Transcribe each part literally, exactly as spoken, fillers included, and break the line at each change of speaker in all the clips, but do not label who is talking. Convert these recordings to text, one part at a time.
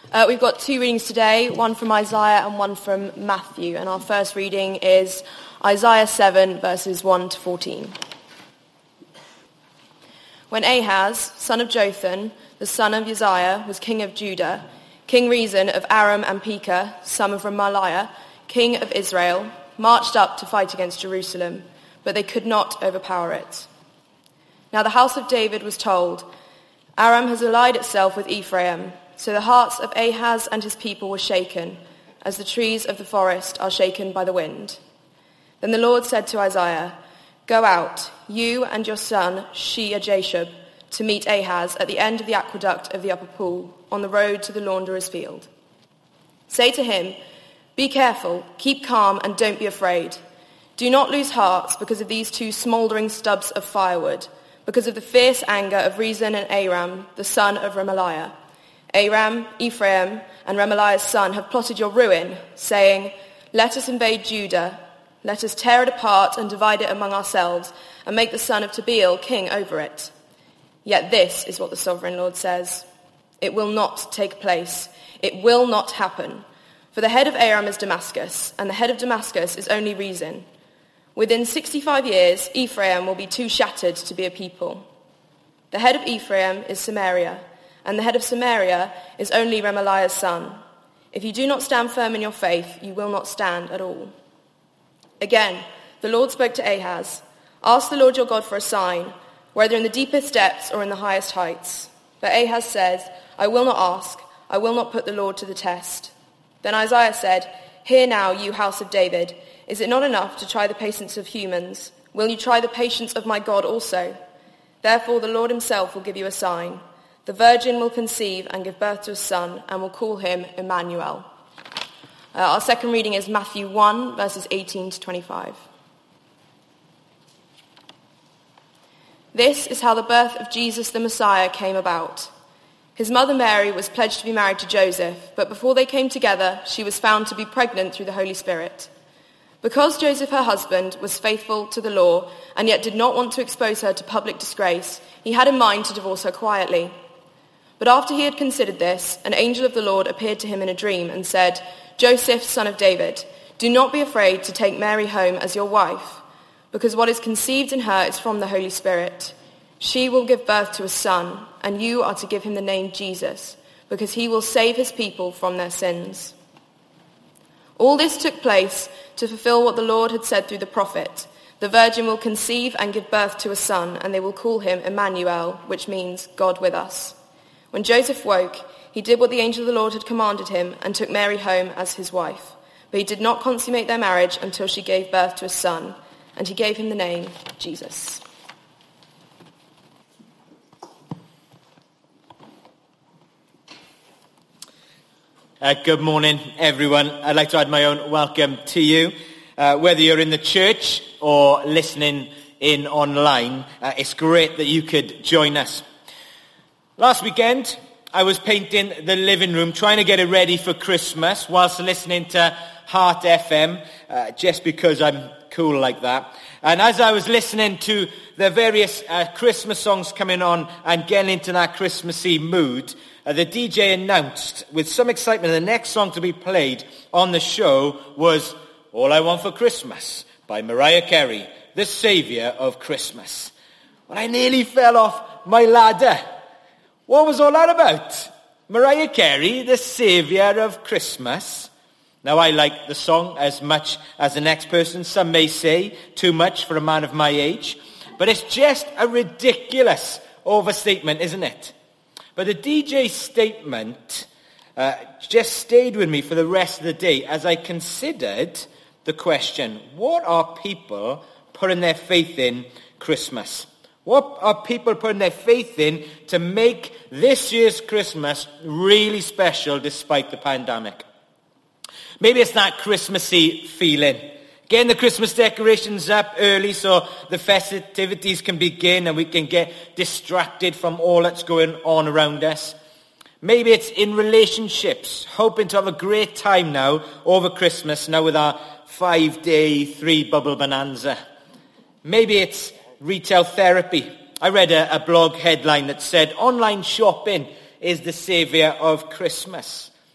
Uh, we've got two readings today, one from Isaiah and one from Matthew. And our first reading is Isaiah seven, verses one to fourteen. When Ahaz, son of Jotham, the son of Uzziah, was king of Judah, King Rezin of Aram and Pekah, son of Remaliah, king of Israel, marched up to fight against Jerusalem, but they could not overpower it. Now the house of David was told, Aram has allied itself with Ephraim. So the hearts of Ahaz and his people were shaken, as the trees of the forest are shaken by the wind. Then the Lord said to Isaiah, Go out, you and your son Shear-Jashub, to meet Ahaz at the end of the aqueduct of the upper pool, on the road to the launderer's field. Say to him, Be careful, keep calm, and don't be afraid. Do not lose heart because of these two smouldering stubs of firewood, because of the fierce anger of Rezin and Aram, the son of Remaliah. Aram, Ephraim, and Remaliah's son have plotted your ruin, saying, Let us invade Judah. Let us tear it apart and divide it among ourselves, and make the son of Tabeel king over it. Yet this is what the sovereign Lord says. It will not take place. It will not happen. For the head of Aram is Damascus, and the head of Damascus is only Rezin. Within sixty-five years, Ephraim will be too shattered to be a people. The head of Ephraim is Samaria, and the head of Samaria is only Remaliah's son. If you do not stand firm in your faith, you will not stand at all. Again, the Lord spoke to Ahaz, Ask the Lord your God for a sign, whether in the deepest depths or in the highest heights. But Ahaz said, I will not ask, I will not put the Lord to the test. Then Isaiah said, Hear now, you house of David, is it not enough to try the patience of humans? Will you try the patience of my God also? Therefore the Lord himself will give you a sign. The virgin will conceive and give birth to a son, and will call him Emmanuel. Uh, our second reading is Matthew one, verses eighteen to twenty-five. This is how the birth of Jesus the Messiah came about. His mother Mary was pledged to be married to Joseph, but before they came together, she was found to be pregnant through the Holy Spirit. Because Joseph, her husband, was faithful to the law, and yet did not want to expose her to public disgrace, he had in mind to divorce her quietly. But after he had considered this, an angel of the Lord appeared to him in a dream and said, Joseph, son of David, do not be afraid to take Mary home as your wife, because what is conceived in her is from the Holy Spirit. She will give birth to a son, and you are to give him the name Jesus, because he will save his people from their sins. All this took place to fulfill what the Lord had said through the prophet. The virgin will conceive and give birth to a son, and they will call him Emmanuel, which means God with us. When Joseph woke, he did what the angel of the Lord had commanded him and took Mary home as his wife. But he did not consummate their marriage until she gave birth to a son, and he gave him the name Jesus.
Uh, good morning, everyone. I'd like to add my own welcome to you. Uh, whether you're in the church or listening in online, uh, it's great that you could join us. Last weekend, I was painting the living room, trying to get it ready for Christmas, whilst listening to Heart F M, uh, just because I'm cool like that. And as I was listening to the various uh, Christmas songs coming on and getting into that Christmassy mood, uh, the D J announced with some excitement the next song to be played on the show was All I Want for Christmas by Mariah Carey, the saviour of Christmas. Well, I nearly fell off my ladder. What was all that about? Mariah Carey, the saviour of Christmas. Now, I like the song as much as the next person. Some may say too much for a man of my age. But it's just a ridiculous overstatement, isn't it? But the D J's statement uh, just stayed with me for the rest of the day as I considered the question, what are people putting their faith in Christmas? What are people putting their faith in to make this year's Christmas really special despite the pandemic? Maybe it's that Christmassy feeling. Getting the Christmas decorations up early so the festivities can begin and we can get distracted from all that's going on around us. Maybe it's in relationships, hoping to have a great time now over Christmas, now with our five-day, three-bubble bonanza. Maybe it's retail therapy. I read a, a blog headline that said, online shopping is the saviour of Christmas.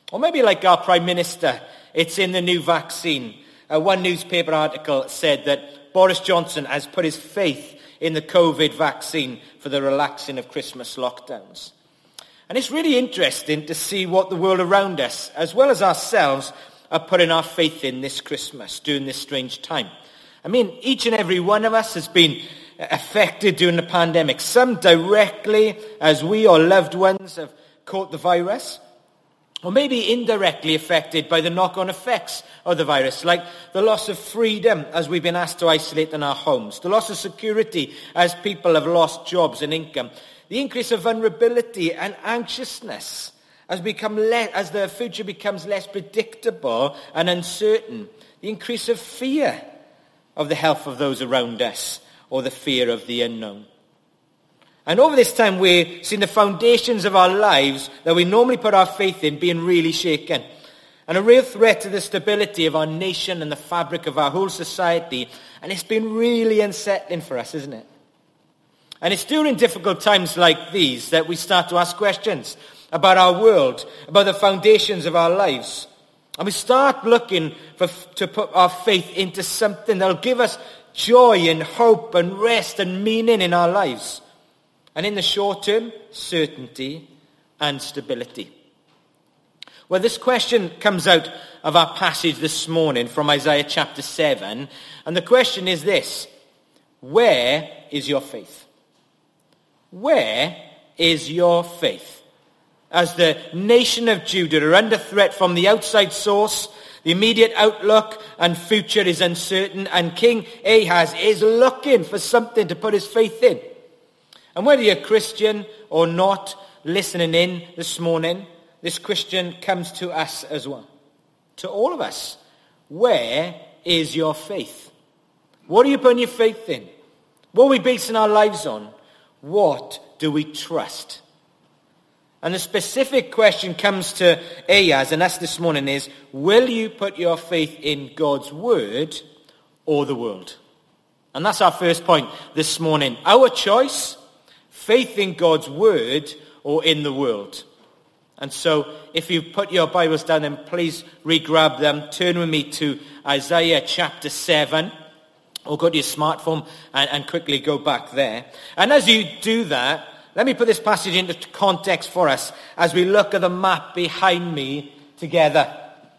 Or maybe like our Prime Minister, it's in the new vaccine. Uh, one newspaper article said that Boris Johnson has put his faith in the COVID vaccine for the relaxing of Christmas lockdowns. And it's really interesting to see what the world around us, as well as ourselves, are putting our faith in this Christmas, during this strange time. I mean, each and every one of us has been affected during the pandemic. Some directly, as we or loved ones have caught the virus. Or maybe indirectly affected by the knock-on effects of the virus, like the loss of freedom as we've been asked to isolate in our homes, the loss of security as people have lost jobs and income, the increase of vulnerability and anxiousness as, become le- as the future becomes less predictable and uncertain, the increase of fear of the health of those around us, or the fear of the unknown. And over this time, we've seen the foundations of our lives that we normally put our faith in being really shaken. And a real threat to the stability of our nation and the fabric of our whole society. And it's been really unsettling for us, isn't it? And it's during difficult times like these that we start to ask questions about our world, about the foundations of our lives. And we start looking for, to put our faith into something that will give us joy and hope and rest and meaning in our lives. And in the short term, certainty and stability. Well, this question comes out of our passage this morning from Isaiah chapter seven. And the question is this: where is your faith? Where is your faith? As the nation of Judah are under threat from the outside source, the immediate outlook and future is uncertain, and King Ahaz is looking for something to put his faith in. And whether you're Christian or not, listening in this morning, this question comes to us as well. To all of us. Where is your faith? What are you putting your faith in? What are we basing our lives on? What do we trust? And the specific question comes to Ahaz and us this morning is, will you put your faith in God's word or the world? And that's our first point this morning. Our choice: faith in God's word or in the world. And so if you put your Bibles down, then please re-grab them. Turn with me to Isaiah chapter seven. Or go to your smartphone and, and quickly go back there. And as you do that, let me put this passage into context for us as we look at the map behind me together.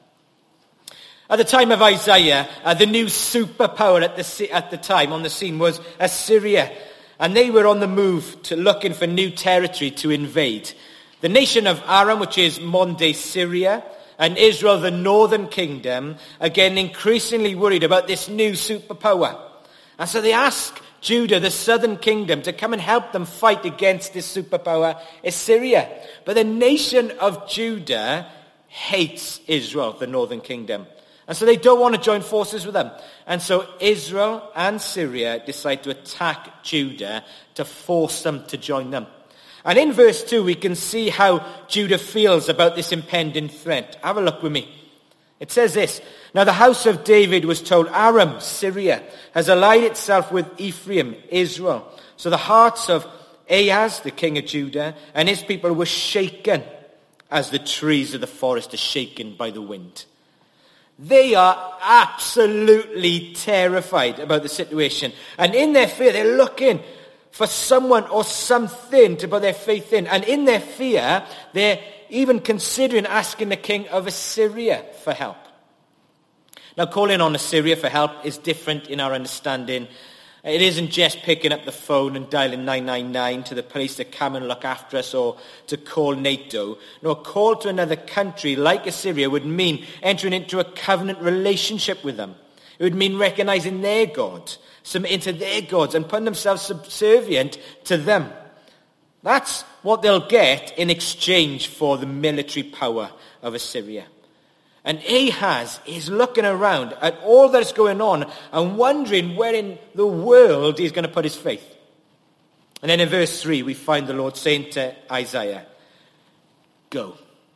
At the time of Isaiah, uh, the new superpower at the, at the time on the scene was Assyria. And they were on the move to looking for new territory to invade. The nation of Aram, which is modern-day Syria, and Israel, the northern kingdom, again increasingly worried about this new superpower. And so they ask Judah, the southern kingdom, to come and help them fight against this superpower, Assyria. But the nation of Judah hates Israel, the northern kingdom. And so they don't want to join forces with them. And so Israel and Syria decide to attack Judah to force them to join them. And in verse two, we can see how Judah feels about this impending threat. Have a look with me. It says this: Now the house of David was told, Aram, Syria, has allied itself with Ephraim, Israel. So the hearts of Ahaz, the king of Judah, and his people were shaken as the trees of the forest are shaken by the wind. They are absolutely terrified about the situation. And in their fear, they're looking for someone or something to put their faith in. And in their fear, they're even considering asking the king of Assyria for help. Now, calling on Assyria for help is different in our understanding. It isn't just picking up the phone and dialing nine nine nine to the police to come and look after us or to call NATO. No, a call to another country like Assyria would mean entering into a covenant relationship with them. It would mean recognizing their God, submitting to their gods, and putting themselves subservient to them. That's what they'll get in exchange for the military power of Assyria. And Ahaz is looking around at all that's going on and wondering where in the world he's going to put his faith. And then in verse three, we find the Lord saying to Isaiah, Go.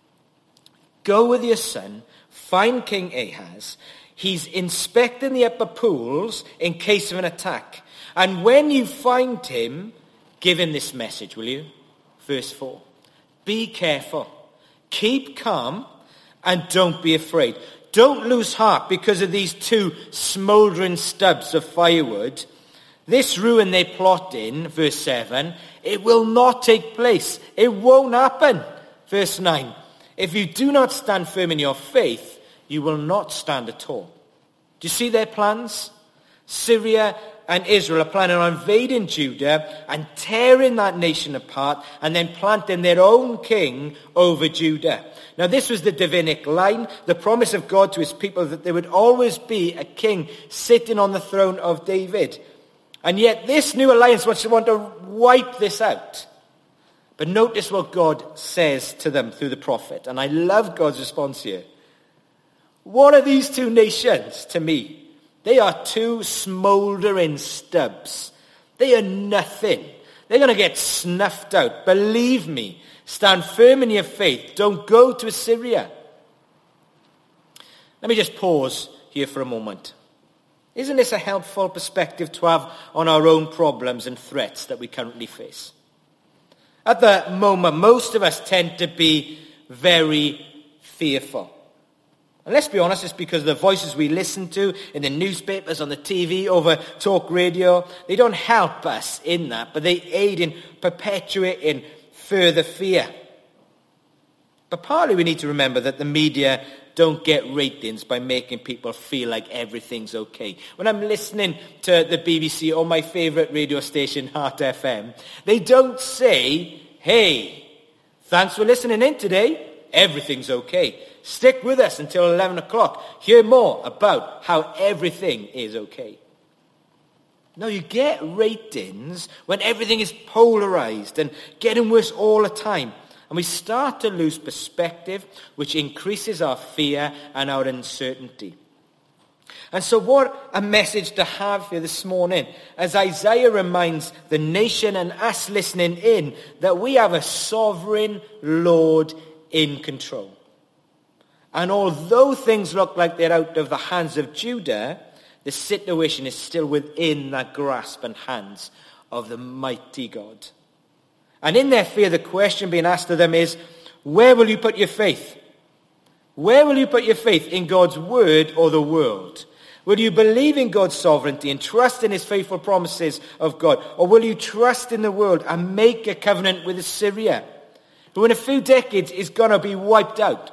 Go with your son, find King Ahaz. He's inspecting the upper pools in case of an attack. And when you find him, give him this message, will you? Verse four. Be careful. Keep calm and don't be afraid. Don't lose heart because of these two smouldering stubs of firewood. This ruin they plot in, verse seven, it will not take place. It won't happen. Verse nine, if you do not stand firm in your faith, you will not stand at all. Do you see their plans? Syria and Israel are planning on invading Judah and tearing that nation apart and then planting their own king over Judah. Now this was the Davidic line, the promise of God to his people that there would always be a king sitting on the throne of David. And yet this new alliance wants to want to wipe this out. But notice what God says to them through the prophet. And I love God's response here. What are these two nations to me? They are two smouldering stubs. They are nothing. They're going to get snuffed out. Believe me. Stand firm in your faith. Don't go to Assyria. Let me just pause here for a moment. Isn't this a helpful perspective to have on our own problems and threats that we currently face? At the moment, most of us tend to be very fearful. And let's be honest, it's because the voices we listen to in the newspapers, on the T V, over talk radio, they don't help us in that, but they aid in perpetuating further fear. But partly we need to remember that the media don't get ratings by making people feel like everything's okay. When I'm listening to the B B C or my favourite radio station, Heart F M, they don't say, hey, thanks for listening in today. Everything's okay. Stick with us until eleven o'clock. Hear more about how everything is okay. No, you get ratings when everything is polarized and getting worse all the time. And we start to lose perspective, which increases our fear and our uncertainty. And so what a message to have here this morning, as Isaiah reminds the nation and us listening in that we have a sovereign Lord in control. And although things look like they're out of the hands of Judah, the situation is still within that grasp and hands of the mighty God. And in their fear, the question being asked of them is, where will you put your faith? Where will you put your faith? In God's word or the world? Will you believe in God's sovereignty and trust in his faithful promises of God? Or will you trust in the world and make a covenant with Assyria, who in a few decades is going to be wiped out?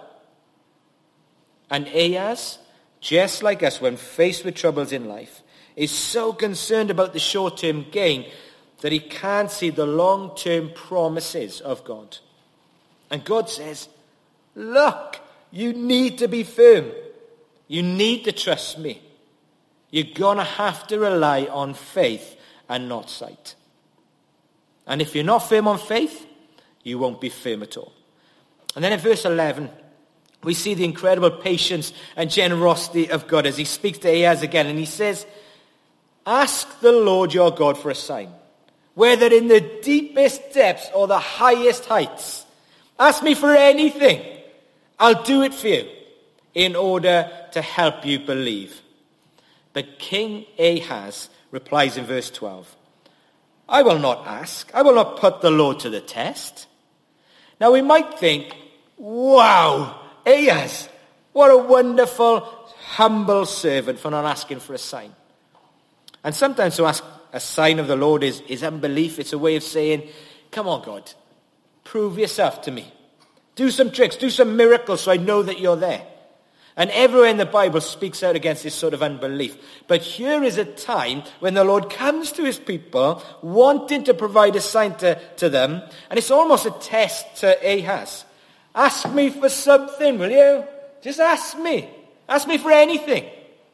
And Ahaz, just like us when faced with troubles in life, is so concerned about the short-term gain that he can't see the long-term promises of God. And God says, look, you need to be firm. You need to trust me. You're going to have to rely on faith and not sight. And if you're not firm on faith, you won't be firm at all. And then in verse eleven, we see the incredible patience and generosity of God as he speaks to Ahaz again. And he says, ask the Lord your God for a sign, whether in the deepest depths or the highest heights. Ask me for anything. I'll do it for you in order to help you believe. But King Ahaz replies in verse twelve, I will not ask. I will not put the Lord to the test. Now we might think, wow, Ahaz, what a wonderful, humble servant for not asking for a sign. And sometimes to ask a sign of the Lord is, is unbelief. It's a way of saying, come on, God, prove yourself to me. Do some tricks, do some miracles so I know that you're there. And everywhere in the Bible speaks out against this sort of unbelief. But here is a time when the Lord comes to his people wanting to provide a sign to, to them. And it's almost a test to Ahaz. Ask me for something, will you? Just ask me. Ask me for anything.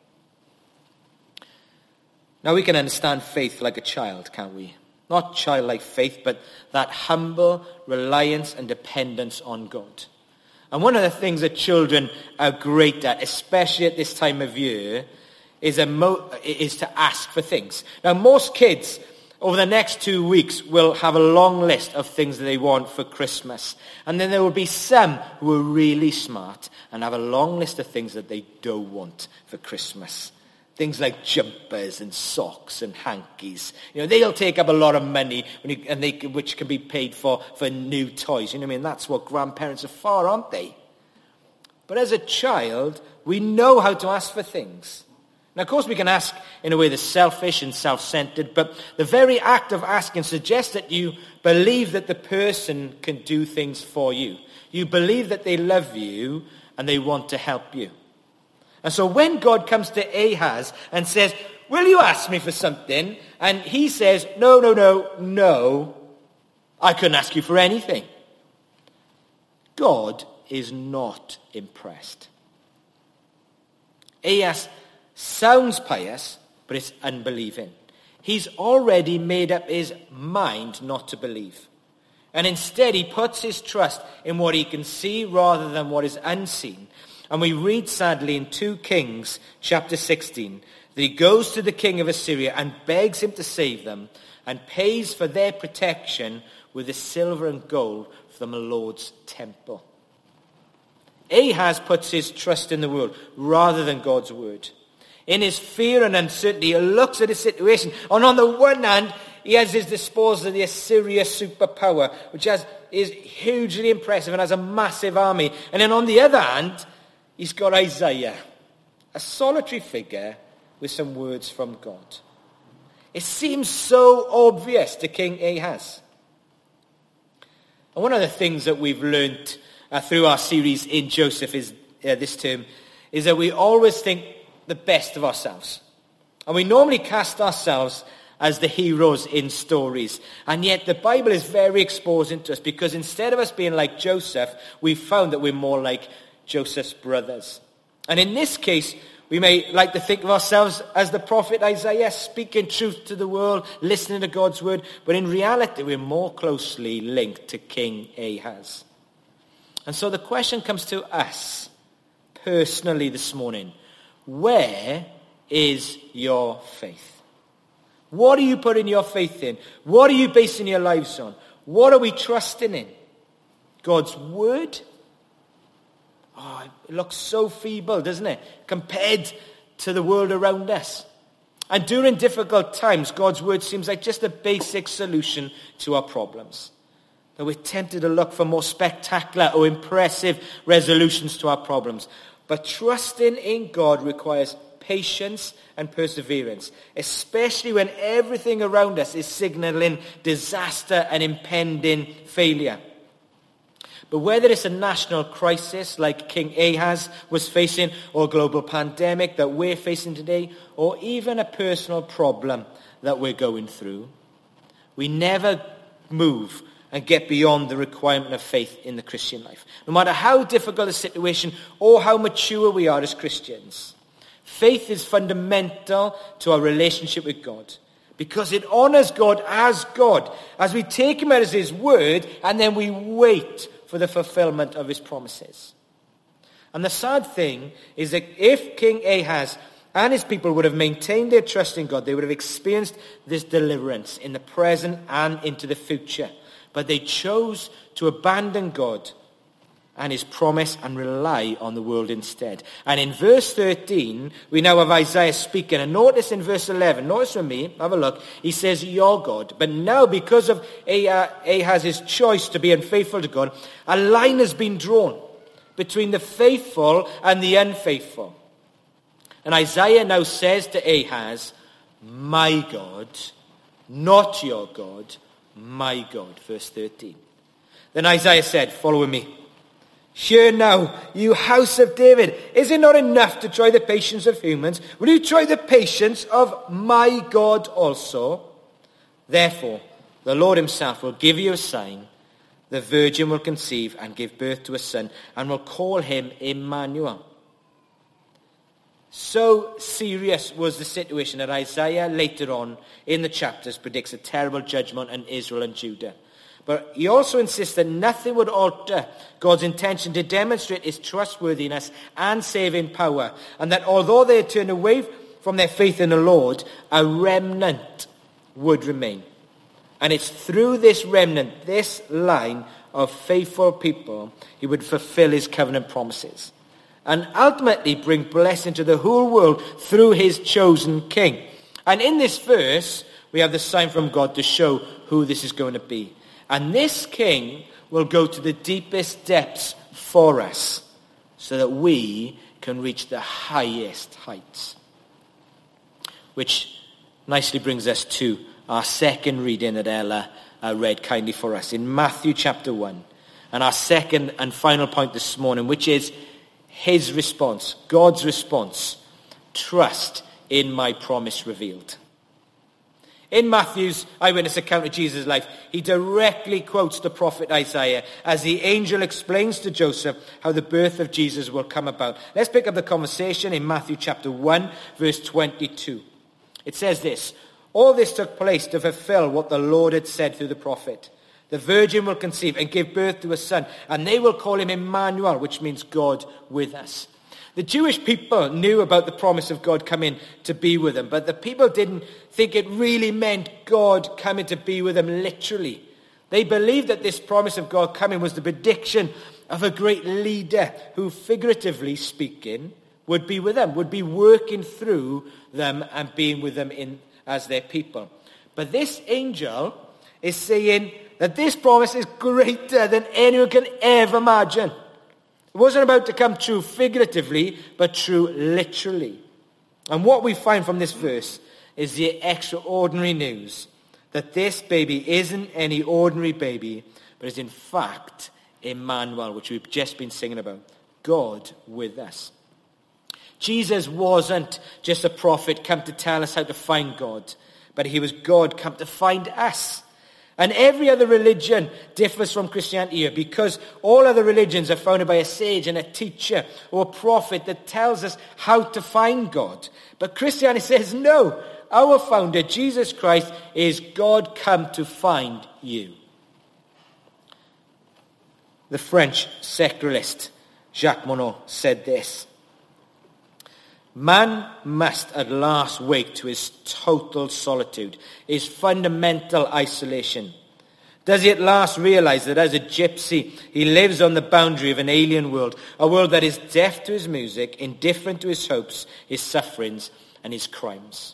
Now we can understand faith like a child, can't we? Not childlike faith, but that humble reliance and dependence on God. And one of the things that children are great at, especially at this time of year, is, a mo- is to ask for things. Now most kids over the next two weeks will have a long list of things that they want for Christmas. And then there will be some who are really smart and have a long list of things that they don't want for Christmas. Things like jumpers and socks and hankies. You know, they'll take up a lot of money when you, and they, which can be paid for, for new toys. You know what I mean? That's what grandparents are for, aren't they? But as a child, we know how to ask for things. Now, of course, we can ask in a way that's selfish and self-centered, but the very act of asking suggests that you believe that the person can do things for you. You believe that they love you and they want to help you. And so when God comes to Ahaz and says, will you ask me for something? And he says, no, no, no, no, I couldn't ask you for anything. God is not impressed. Ahaz sounds pious, but it's unbelieving. He's already made up his mind not to believe. And instead he puts his trust in what he can see rather than what is unseen. And we read sadly in Second Kings chapter sixteen that he goes to the king of Assyria and begs him to save them and pays for their protection with the silver and gold from the Lord's temple. Ahaz puts his trust in the world rather than God's word. In his fear and uncertainty, he looks at his situation. And on the one hand, he has his disposal the Assyria superpower, which has, is hugely impressive and has a massive army. And then on the other hand, he's got Isaiah, a solitary figure with some words from God. It seems so obvious to King Ahaz. And one of the things that we've learnt uh, through our series in Joseph is uh, this term, is that we always think the best of ourselves. And we normally cast ourselves as the heroes in stories. And yet the Bible is very exposing to us, because instead of us being like Joseph, we've found that we're more like Joseph's brothers. And in this case, we may like to think of ourselves as the prophet Isaiah, speaking truth to the world, listening to God's word. But in reality, we're more closely linked to King Ahaz. And so the question comes to us personally this morning. Where is your faith? What are you putting your faith in? What are you basing your lives on? What are we trusting in? God's word? Oh, it looks so feeble, doesn't it? Compared to the world around us. And during difficult times, God's word seems like just a basic solution to our problems. That we're tempted to look for more spectacular or impressive resolutions to our problems. But trusting in God requires patience and perseverance, especially when everything around us is signaling disaster and impending failure. But whether it's a national crisis like King Ahaz was facing, or a global pandemic that we're facing today, or even a personal problem that we're going through, we never move and get beyond the requirement of faith in the Christian life. No matter how difficult the situation or how mature we are as Christians, faith is fundamental to our relationship with God, because it honors God as God, as we take him as his word, and then we wait for the fulfillment of his promises. And the sad thing is that if King Ahaz and his people would have maintained their trust in God, they would have experienced this deliverance in the present and into the future. But they chose to abandon God and his promise and rely on the world instead. And in verse thirteen, we now have Isaiah speaking. And notice in verse eleven, notice with me, have a look. He says, your God. But now, because of Ahaz's choice to be unfaithful to God, a line has been drawn between the faithful and the unfaithful. And Isaiah now says to Ahaz, my God, not your God, my God. Verse thirteen. Then Isaiah said, follow me. Hear now, you house of David, is it not enough to try the patience of humans? Will you try the patience of my God also? Therefore, the Lord himself will give you a sign. The virgin will conceive and give birth to a son, and will call him Emmanuel. So serious was the situation that Isaiah later on in the chapters predicts a terrible judgment on Israel and Judah. But he also insists that nothing would alter God's intention to demonstrate his trustworthiness and saving power. And that although they had turned away from their faith in the Lord, a remnant would remain. And it's through this remnant, this line of faithful people, he would fulfill his covenant promises. And ultimately bring blessing to the whole world through his chosen king. And in this verse, we have the sign from God to show who this is going to be. And this king will go to the deepest depths for us, so that we can reach the highest heights. Which nicely brings us to our second reading that Ella uh, read kindly for us in Matthew chapter one. And our second and final point this morning, which is his response, God's response. Trust in my promise revealed. In Matthew's eyewitness account of Jesus' life, he directly quotes the prophet Isaiah as the angel explains to Joseph how the birth of Jesus will come about. Let's pick up the conversation in Matthew chapter one, verse twenty-two. It says this, all this took place to fulfill what the Lord had said through the prophet. The virgin will conceive and give birth to a son, and they will call him Emmanuel, which means God with us. The Jewish people knew about the promise of God coming to be with them, but the people didn't think it really meant God coming to be with them literally. They believed that this promise of God coming was the prediction of a great leader who, figuratively speaking, would be with them, would be working through them and being with them in as their people. But this angel is saying that this promise is greater than anyone can ever imagine. It wasn't about to come true figuratively, but true literally. And what we find from this verse is the extraordinary news that this baby isn't any ordinary baby, but is in fact Emmanuel, which we've just been singing about. God with us. Jesus wasn't just a prophet come to tell us how to find God, but he was God come to find us. And every other religion differs from Christianity here because all other religions are founded by a sage and a teacher or a prophet that tells us how to find God. But Christianity says, no, our founder, Jesus Christ, is God come to find you. The French secularist Jacques Monod said this, man must at last wake to his total solitude, his fundamental isolation. Does he at last realize that as a gypsy, he lives on the boundary of an alien world, a world that is deaf to his music, indifferent to his hopes, his sufferings, and his crimes?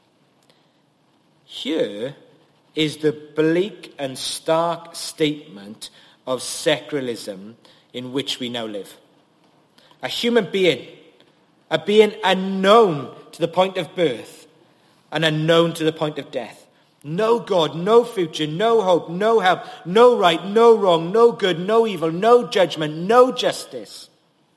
Here is the bleak and stark statement of secularism in which we now live. A human being, a being unknown to the point of birth and unknown to the point of death. No God, no future, no hope, no help, no right, no wrong, no good, no evil, no judgment, no justice.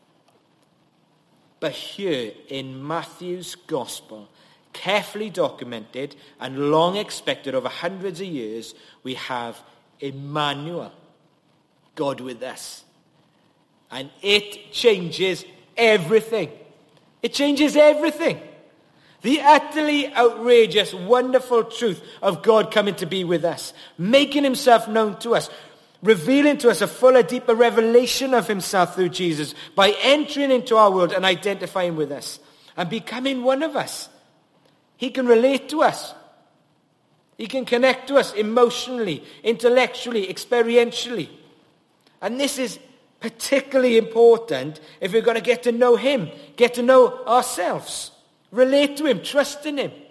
But here in Matthew's gospel, carefully documented and long expected over hundreds of years, we have Emmanuel, God with us. And it changes everything. It changes everything. The utterly outrageous, wonderful truth of God coming to be with us, making himself known to us, revealing to us a fuller, deeper revelation of himself through Jesus by entering into our world and identifying with us and becoming one of us. He can relate to us. He can connect to us emotionally, intellectually, experientially. And this is particularly important if we're going to get to know him, get to know ourselves, relate to him, trust in him.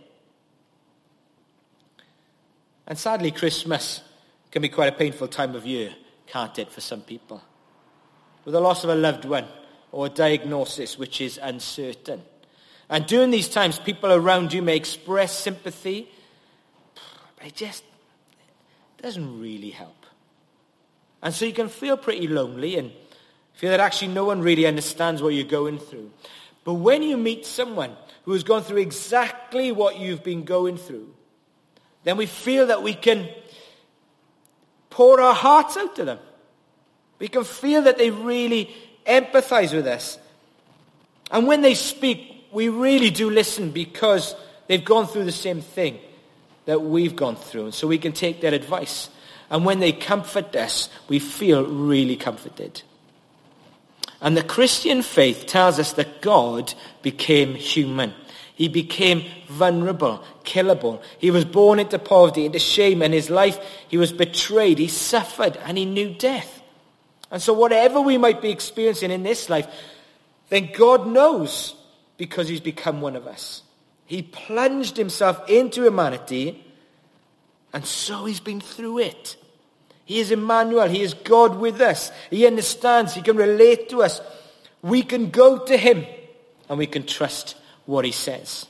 And sadly, Christmas can be quite a painful time of year, can't it, for some people? With the loss of a loved one or a diagnosis which is uncertain. And during these times, people around you may express sympathy, but it just doesn't really help. And so you can feel pretty lonely and feel that actually no one really understands what you're going through. But when you meet someone who has gone through exactly what you've been going through, then we feel that we can pour our hearts out to them. We can feel that they really empathize with us. And when they speak, we really do listen because they've gone through the same thing that we've gone through. And so we can take their advice. And when they comfort us, we feel really comforted. And the Christian faith tells us that God became human. He became vulnerable, killable. He was born into poverty, into shame, and his life, he was betrayed. He suffered, and he knew death. And so whatever we might be experiencing in this life, then God knows because he's become one of us. He plunged himself into humanity, and so he's been through it. He is Emmanuel. He is God with us. He understands. He can relate to us we can go to him and we can trust what he says.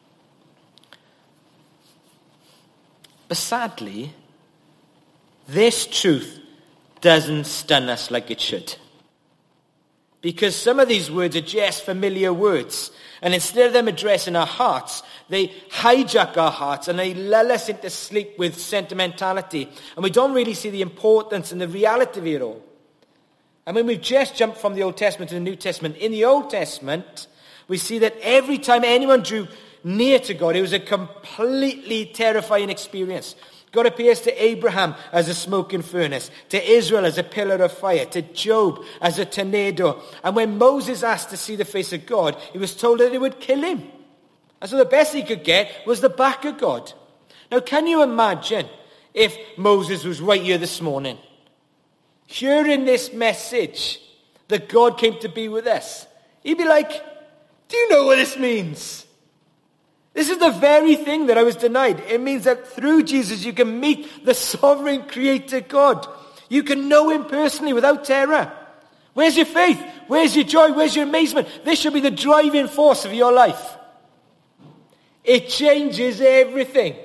But sadly, this truth doesn't stun us like it should. Because some of these words are just familiar words. And instead of them addressing our hearts, they hijack our hearts and they lull us into sleep with sentimentality. And we don't really see the importance and the reality of it all. I mean, we've just jumped from the Old Testament to the New Testament. In the Old Testament, we see that every time anyone drew near to God, it was a completely terrifying experience. God appears to Abraham as a smoking furnace, to Israel as a pillar of fire, to Job as a tornado. And when Moses asked to see the face of God, he was told that it would kill him. And so the best he could get was the back of God. Now, can you imagine if Moses was right here this morning, hearing this message that God came to be with us? He'd be like, do you know what this means? This is the very thing that I was denied. It means that through Jesus you can meet the sovereign creator God. You can know him personally without terror. Where's your faith? Where's your joy? Where's your amazement? This should be the driving force of your life. It changes everything.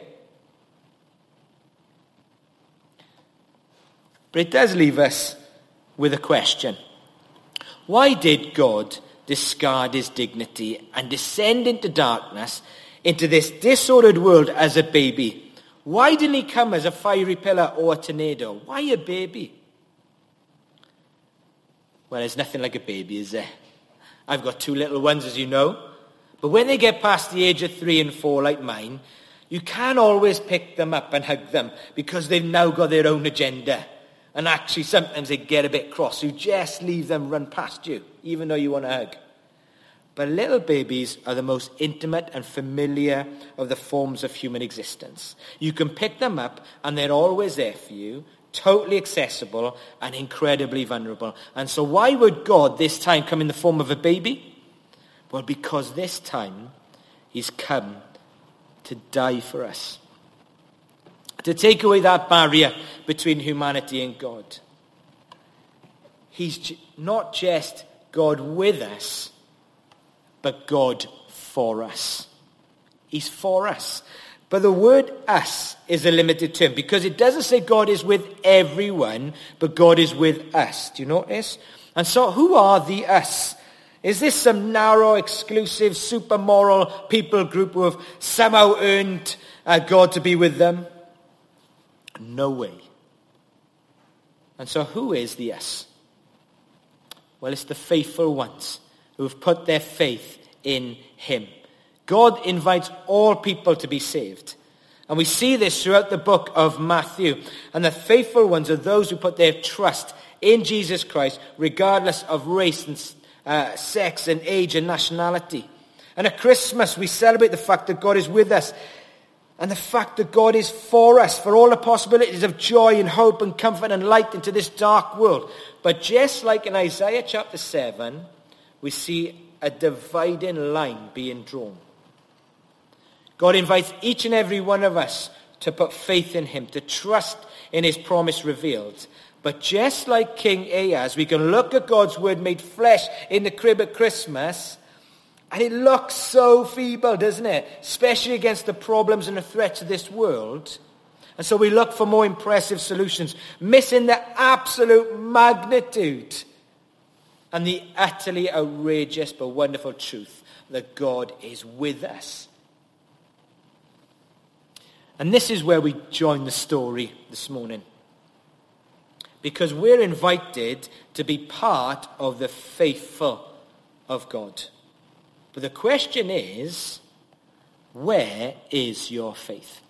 But it does leave us with a question. Why did God discard his dignity and descend into darkness, into this disordered world as a baby? Why didn't he come as a fiery pillar or a tornado? Why a baby? Well, there's nothing like a baby, is there? I've got two little ones, as you know. But when they get past the age of three and four, like mine, you can't always pick them up and hug them because they've now got their own agenda. And actually, sometimes they get a bit cross. You just leave them run past you, even though you want to hug. But little babies are the most intimate and familiar of the forms of human existence. You can pick them up and they're always there for you, totally accessible and incredibly vulnerable. And so why would God this time come in the form of a baby? Well, because this time he's come to die for us. To take away that barrier between humanity and God. He's not just God with us, but God for us. He's for us. But the word us is a limited term because it doesn't say God is with everyone, but God is with us. Do you notice? And so who are the us? Is this some narrow, exclusive, super moral people group who have somehow earned uh, God to be with them? No way. And so who is the us? Well, it's the faithful ones who have put their faith in him. God invites all people to be saved. And we see this throughout the book of Matthew. And the faithful ones are those who put their trust in Jesus Christ, regardless of race and uh, sex and age and nationality. And at Christmas, we celebrate the fact that God is with us. And the fact that God is for us, for all the possibilities of joy and hope and comfort and light into this dark world. But just like in Isaiah chapter seven, we see a dividing line being drawn. God invites each and every one of us to put faith in him, to trust in his promise revealed. But just like King Ahaz, we can look at God's word made flesh in the crib at Christmas, and it looks so feeble, doesn't it? Especially against the problems and the threats of this world. And so we look for more impressive solutions, missing the absolute magnitude and the utterly outrageous but wonderful truth that God is with us. And this is where we join the story this morning. Because we're invited to be part of the faithful of God. But the question is, where is your faith?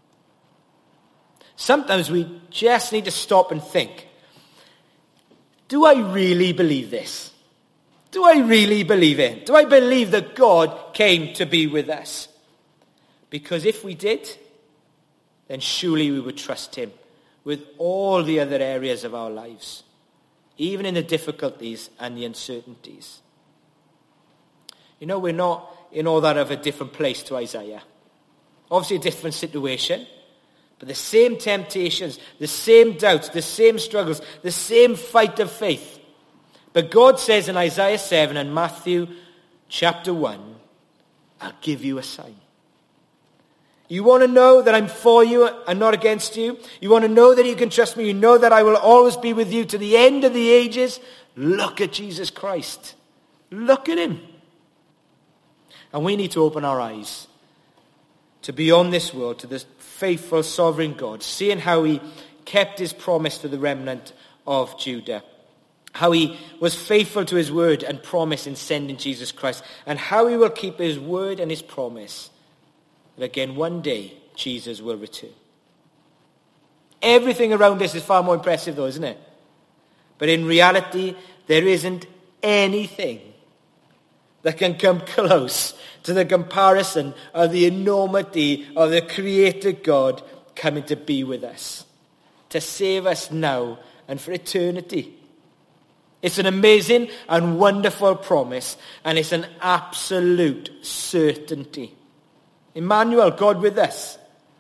Sometimes we just need to stop and think, do I really believe this? Do I really believe it? Do I believe that God came to be with us? Because if we did, then surely we would trust him with all the other areas of our lives, even in the difficulties and the uncertainties. You know, we're not in all that of a different place to Isaiah. Obviously a different situation, but the same temptations, the same doubts, the same struggles, the same fight of faith. But God says in Isaiah seven and Matthew chapter one, I'll give you a sign. You want to know that I'm for you and not against you? You want to know that you can trust me? You know that I will always be with you to the end of the ages? Look at Jesus Christ. Look at him. And we need to open our eyes to beyond this world, to this faithful, sovereign God, seeing how he kept his promise to the remnant of Judah, how he was faithful to his word and promise in sending Jesus Christ, and how he will keep his word and his promise that again one day Jesus will return. Everything around us is far more impressive though, isn't it? But in reality, there isn't anything that can come close to the comparison of the enormity of the Creator God coming to be with us, to save us now and for eternity. It's an amazing and wonderful promise, and it's an absolute certainty. Emmanuel, God with us.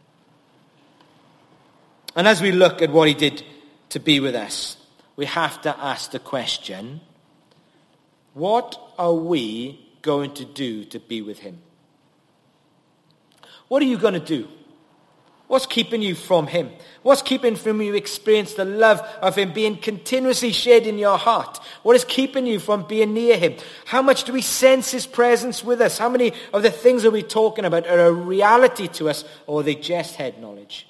And as we look at what he did to be with us, we have to ask the question, what are we going to do to be with him? What are you going to do? What's keeping you from him? What's keeping from you experience the love of him being continuously shed in your heart? What is keeping you from being near him? How much do we sense his presence with us? How many of the things that we're talking about are a reality to us, or are they just head knowledge?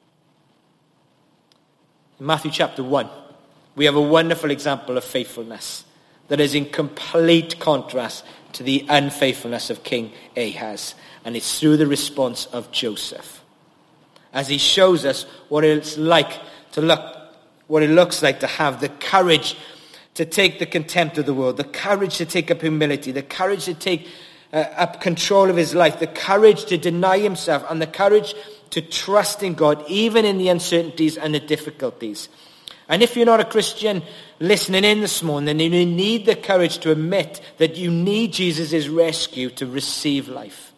In Matthew chapter one, we have a wonderful example of faithfulness that is in complete contrast to the unfaithfulness of King Ahaz. And it's through the response of Joseph, as he shows us what it's like to look, what it looks like to have the courage to take the contempt of the world, the courage to take up humility, the courage to take uh, up control of his life, the courage to deny himself, and the courage to trust in God, even in the uncertainties and the difficulties. And if you're not a Christian listening in this morning, then you need the courage to admit that you need Jesus' rescue to receive life.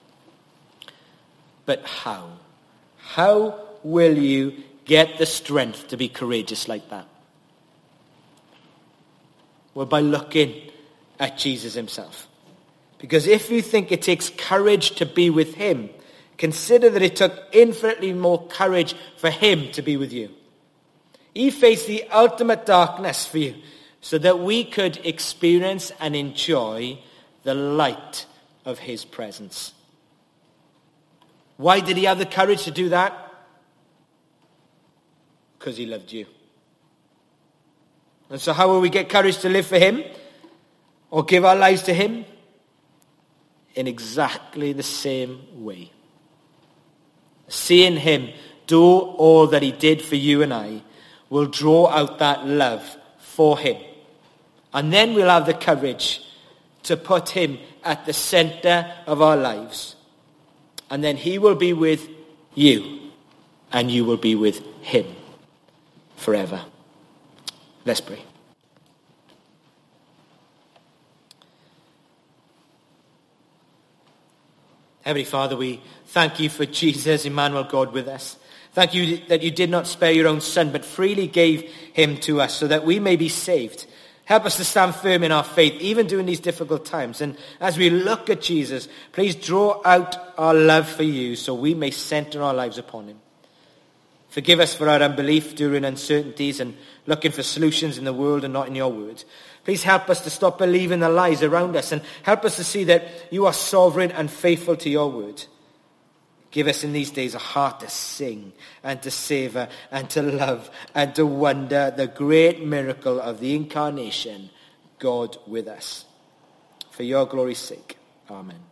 But how? How will you get the strength to be courageous like that? Well, by looking at Jesus himself. Because if you think it takes courage to be with him, consider that it took infinitely more courage for him to be with you. He faced the ultimate darkness for you so that we could experience and enjoy the light of his presence. Why did he have the courage to do that? Because he loved you. And so how will we get courage to live for him or give our lives to him? In exactly the same way. Seeing him do all that he did for you and I will draw out that love for him. And then we'll have the courage to put him at the center of our lives. And then he will be with you, and you will be with him forever. Let's pray. Heavenly Father, we thank you for Jesus, Emmanuel, God with us. Thank you that you did not spare your own son, but freely gave him to us so that we may be saved. Help us to stand firm in our faith, even during these difficult times. And as we look at Jesus, please draw out our love for you so we may center our lives upon him. Forgive us for our unbelief during uncertainties and looking for solutions in the world and not in your word. Please help us to stop believing the lies around us and help us to see that you are sovereign and faithful to your word. Give us in these days a heart to sing and to savor and to love and to wonder the great miracle of the incarnation, God with us. For your glory's sake. Amen.